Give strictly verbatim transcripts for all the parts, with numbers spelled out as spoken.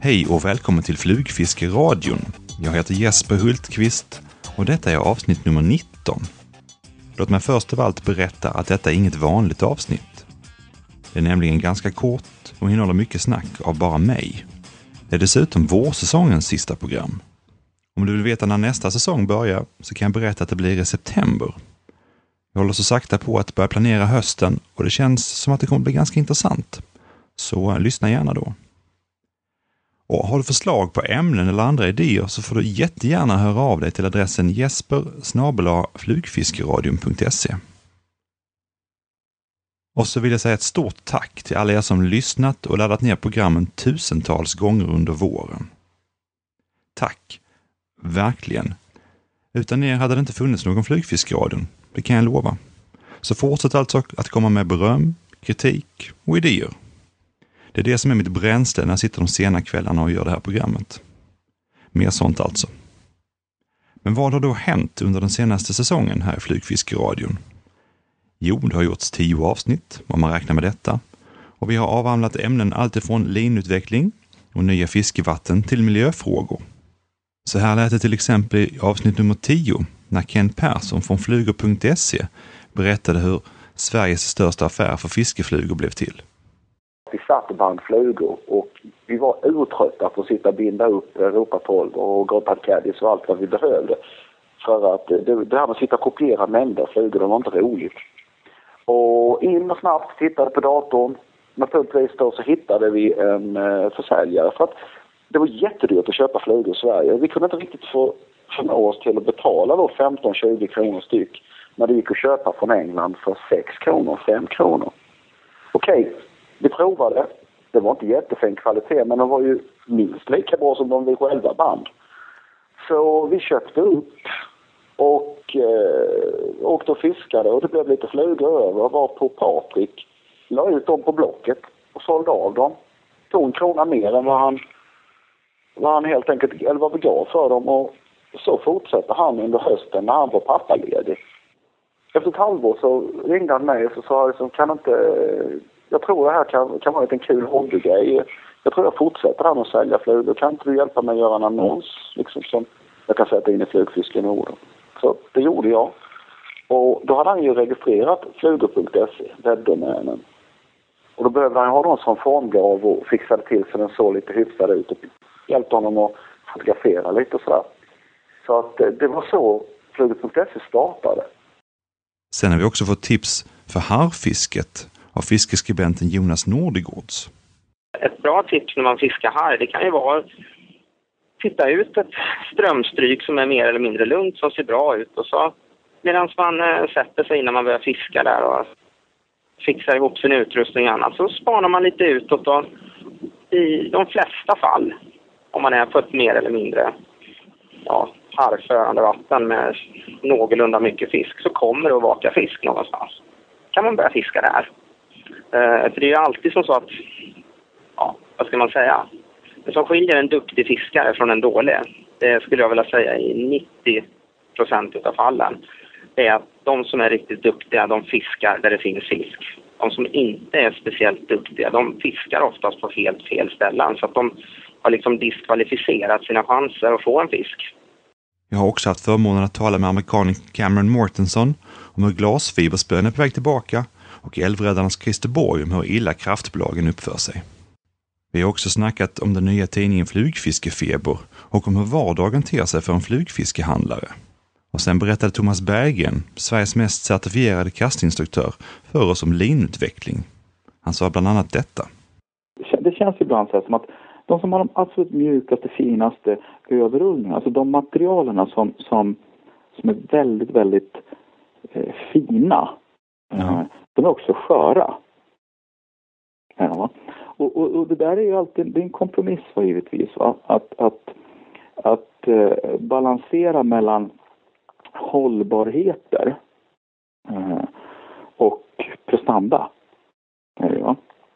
Hej och välkommen till Flugfiskeradion. Jag heter Jesper Hultqvist och detta är avsnitt nummer nitton. Låt mig först av allt berätta att detta är inget vanligt avsnitt. Det är nämligen ganska kort och innehåller mycket snack av bara mig. Det är dessutom vårsäsongens sista program. Om du vill veta när nästa säsong börjar så kan jag berätta att det blir i september. Jag håller så sakta på att börja planera hösten och det känns som att det kommer bli ganska intressant. Så lyssna gärna då. Och har du förslag på ämnen eller andra idéer så får du jättegärna höra av dig till adressen jesper snabel-a flugfiskeradion punkt se. Och så vill jag säga ett stort tack till alla er som lyssnat och laddat ner programmen tusentals gånger under våren. Tack, verkligen. Utan er hade det inte funnits någon Flugfiskeradion, det kan jag lova. Så fortsätt alltså att komma med beröm, kritik och idéer. Det är det som är mitt bränsle när jag sitter de sena kvällarna och gör det här programmet. Mer sånt alltså. Men vad har då hänt under den senaste säsongen här i Flugfiskeradion? Jo, det har gjorts tio avsnitt, om man räknar med detta. Och vi har avhandlat ämnen alltifrån linutveckling och nya fiskevatten till miljöfrågor. Så här lät det till exempel i avsnitt nummer tio när Ken Persson från flugor punkt se berättade hur Sveriges största affär för fiskeflugor blev till. Vi satt och band flugor och vi var urtrötta på att sitta och binda upp Europa tolv och Gotthard Caddis och allt vad vi behövde. För att det, det här med att sitta och kopiera mängder flugor, det var inte roligt. Och in och snabbt tittade på datorn. Naturligtvis då så hittade vi en eh, försäljare för att det var jättedyrt att köpa flugor i Sverige. Vi kunde inte riktigt få förmå oss till att betala då femton till tjugo kronor styck när det gick att köpa från England för sex kronor, fem kronor. Okej. Okay. Vi provade. Det var inte jättefin kvalitet men de var ju minst lika bra som de vi själva band. Så vi köpte upp och eh, åkte och fiskade och det blev lite flugor över. Var på Patrik, la ut dem på blocket och sålde av dem. Tog en krona mer än vad han, vad han helt enkelt, eller vad vi gav för dem. Och så fortsatte han under hösten när han var pappaledig. Efter ett halvår så ringde han mig och så sa liksom, kan inte... Jag tror det här kan, kan vara en kul hobbygrej. Jag tror jag fortsätter han att sälja flugor. Kan inte du hjälpa mig att göra en annons liksom, som jag kan sätta in i Flugfisk i Norden? Så det gjorde jag. Och då hade han ju registrerat flugor punkt se, webbdomänen. Och då behövde han ha någon som formgav och fixade till så den såg lite hyfsad ut. Och hjälpte honom att fotografera lite och sådär. Så att det var så flugor punkt se startade. Sen har vi också fått tips för harrfisket av fiskeskribenten Jonas Nordigårds. Ett bra tips när man fiskar harr, det kan ju vara att titta ut ett strömstryk som är mer eller mindre lugnt, som ser bra ut. Och så medan man äh, sätter sig innan man börjar fiska där och fixar ihop sin utrustning och annat, så spanar man lite utåt. Och i de flesta fall, om man är på ett mer eller mindre ja, harrförande vatten med någorlunda mycket fisk, så kommer det att vaka fisk någonstans. Kan man börja fiska där. Uh, för det är ju alltid som så att, ja, vad ska man säga? Det som skiljer en duktig fiskare från en dålig, det skulle jag vilja säga i nittio procent av fallen, det är att de som är riktigt duktiga, de fiskar där det finns fisk. De som inte är speciellt duktiga, de fiskar oftast på helt fel ställen, så att de har liksom diskvalificerat sina chanser att få en fisk. Jag har också haft förmånen att tala med amerikanen Cameron Mortenson om hur glasfiberspön är på väg tillbaka och älvräddarnas Christer Borg om hur illa kraftbolagen uppför sig. Vi har också snackat om den nya tidningen Flugfiskefeber och om hur vardagen ter sig för en flugfiskehandlare. Och sen berättade Thomas Berggren, Sveriges mest certifierade kastinstruktör, för oss om linutveckling. Han sa bland annat detta. Det känns ibland så här som att de som har de absolut mjukaste, finaste överrullningarna, alltså de materialerna som, som, som är väldigt, väldigt eh, fina, eh, de är också sköra. Ja. Och, och, och det där är ju alltid det är en kompromiss givetvis. Va? Att, att, att eh, balansera mellan hållbarheter eh, och prestanda. Ja.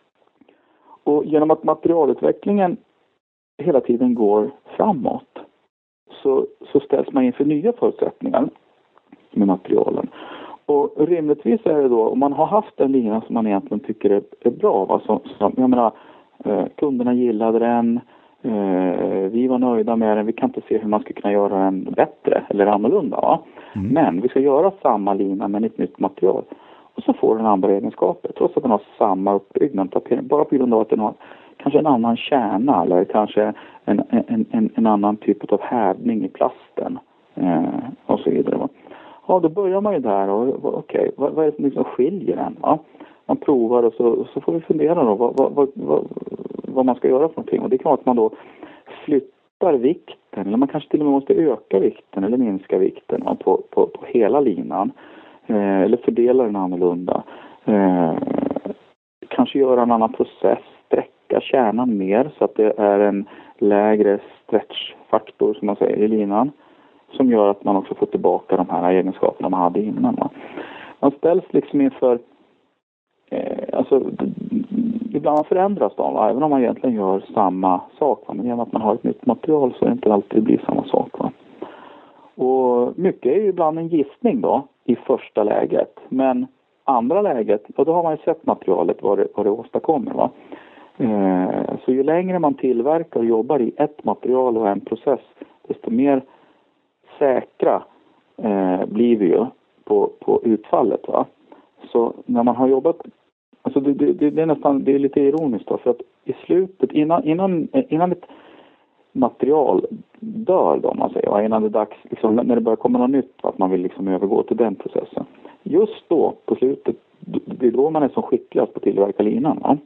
Och genom att materialutvecklingen hela tiden går framåt så, så ställs man inför nya förutsättningar med materialen. Och rimligtvis är det då, om man har haft en lina som man egentligen tycker är, är bra, va? Som, som, jag menar, eh, kunderna gillade den, Eh, vi var nöjda med den. Vi kan inte se hur man ska kunna göra den bättre eller annorlunda. Va? Mm. Men vi ska göra samma lina med ett nytt material. Och så får den andra egenskaper. Trots att den har samma uppbyggnad. Bara på grund av att den har kanske en annan kärna. Eller kanske en, en, en, en annan typ av härdning i plasten. Eh, och så vidare. Va? Ja, då börjar man ju där. Och, okej, okay, vad, vad är det som liksom skiljer den? Va? Man provar och så, så får vi fundera då. Vad, vad, vad, vad, vad man ska göra för någonting. Och det är klart att man då flyttar vikten. Eller man kanske till och med måste öka vikten. Eller minska vikten va? På, på, på hela linan. Eh, eller fördela den annorlunda. Eh, kanske göra en annan process. Sträcka kärnan mer så att det är en lägre stretchfaktor som man säger i linan. Som gör att man också får tillbaka de här egenskaperna man hade innan. Va? Man ställs liksom inför eh, alltså ibland förändras de va? Även om man egentligen gör samma sak. Va? Men genom att man har ett nytt material så är det inte alltid blir samma sak. Va? Och mycket är ju ibland en gissning då i första läget. Men andra läget, ja, då har man ju sett materialet vad det, vad det åstadkommer. Va? Eh, så ju längre man tillverkar och jobbar i ett material och en process, desto mer säkra eh, blir vi ju på, på utfallet. Va? Så när man har jobbat, alltså det, det, det är nästan det är lite ironiskt då, för att i slutet, innan, innan, innan ett material dör då, man säger, innan det är dags, liksom, när det börjar komma något nytt, att man vill liksom övergå till den processen. Just då, på slutet, det är då man är som skickligast på att tillverka linan. Va?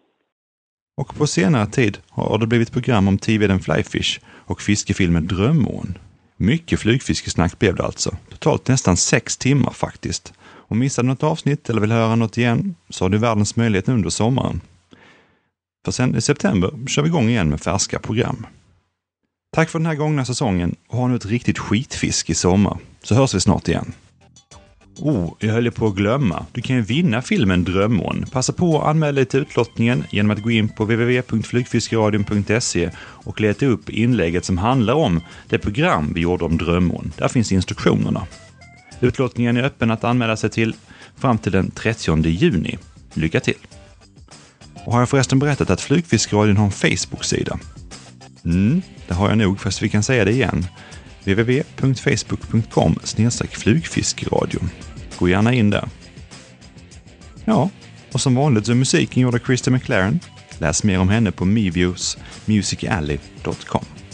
Och på senare tid har det blivit program om Tiveden Flyfish och fiskefilmen Drömmån. Mycket flygfiskesnack blev det alltså. Totalt nästan sex timmar faktiskt. Om missade något avsnitt eller vill höra något igen så har du världens möjlighet under sommaren. För sen i september kör vi igång igen med färska program. Tack för den här gångna säsongen och ha nu ett riktigt skitfisk i sommar. Så hörs vi snart igen. Oh, jag höll på att glömma. Du kan ju vinna filmen Drömmån. Passa på att anmäla dig till utlottningen genom att gå in på w w w punkt flygfiskeradion punkt se och leta upp inlägget som handlar om det program vi gjorde om Drömmån. Där finns instruktionerna. Utlottningen är öppen att anmäla sig till fram till den trettionde juni. Lycka till! Och har jag förresten berättat att Flygfiskeradion har en Facebook-sida? Mm, det har jag nog, fast vi kan säga det igen. w w w punkt facebook punkt com slash flygfiskeradion. Gå gärna in där. Ja, och som vanligt så är musiken gjord av Krista McLaren. Läs mer om henne på meviews music alley dot com.